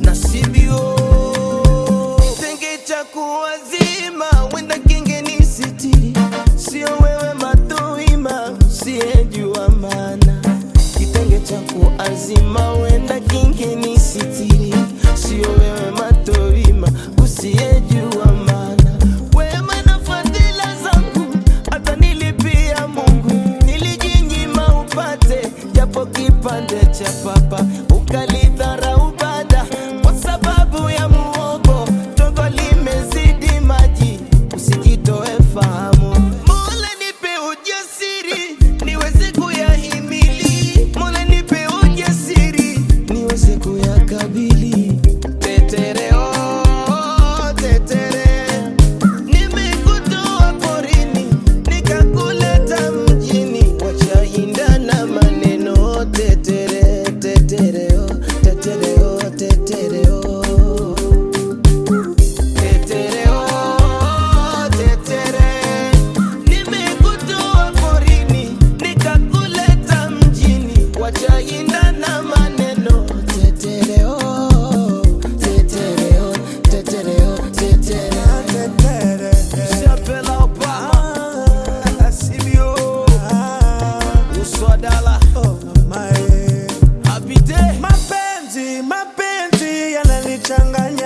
nasibio kitenge cha kuwazima wenda kingeni sitiri sio wewe matoima usiyejua maana kitenge cha kuazima wenda kingeni sitiri sio wewe matoima usiyejua maana wema na fadhila zangu hata nilipia Mungu nilijinyima upate japo kipande cha papa ukalidharau baada kwa sababu ya muogo tongo limezidi maji usijitoe fahamu Mola nipe ujasiri niweze kuyahimili Mola nipe ujasiri niweze kuyakabili tetere oh tetere nimekutoa porini nikakuleta mjini wacha indana maneno tetere tetere oh tetere oh tetere oh tetere oh tetere nimekutoa porini nikakuleta mjini wacha indana maneno tetere oh tetere oh tetere oh tetere Chapela Obama Sibio Uswadala Habite Mapenzi yananichanganya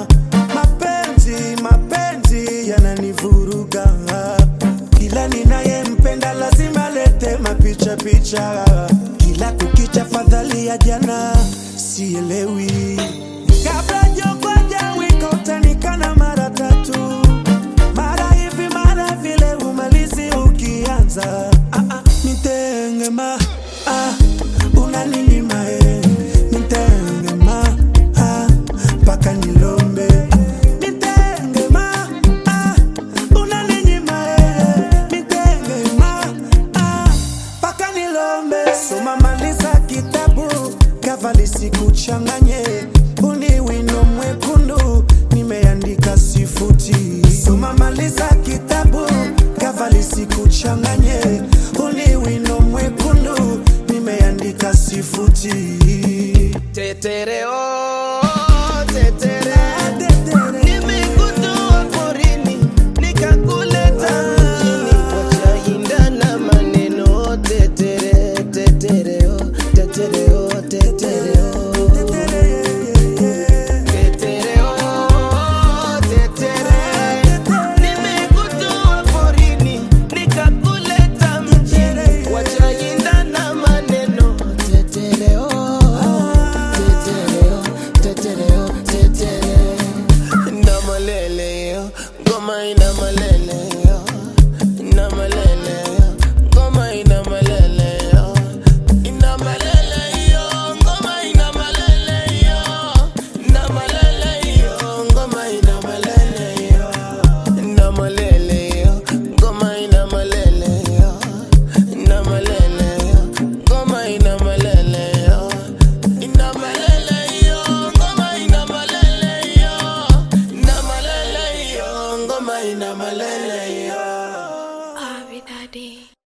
mapenzi yananivuruga kila ninayempenda lazima lete mapicha kila kukicha fadhali ya jana sielewi kabla jogwa jawika utanikana mara tatu mara hivi mara vile umalizi ukianza nitengema unaninyima nitengema mpaka nilombe nitengema unaninyima nitengema mpaka nilombe soma maliza kitabu kavali sikuchanganye uniwino mwekundu nimeandika sifuti soma maliza kitabu kavali sikuchanganye uniwino mwekundu nimeandika sifuti tetere oh